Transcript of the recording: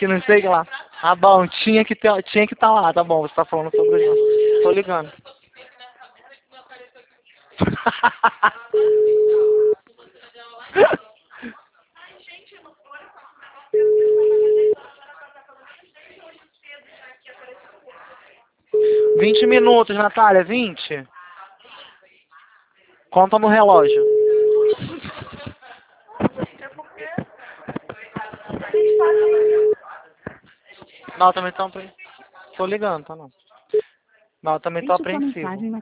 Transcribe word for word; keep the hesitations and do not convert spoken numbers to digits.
que não sei o que lá. Ah, bom, tinha que ter, tinha que estar lá, tá bom, você tá falando sobre isso. Tô ligando. Vinte minutos, Natália, vinte. Conta no relógio. Não, eu também tô apreensivo. Tô ligando, tá não. Não, eu também tô apreensivo.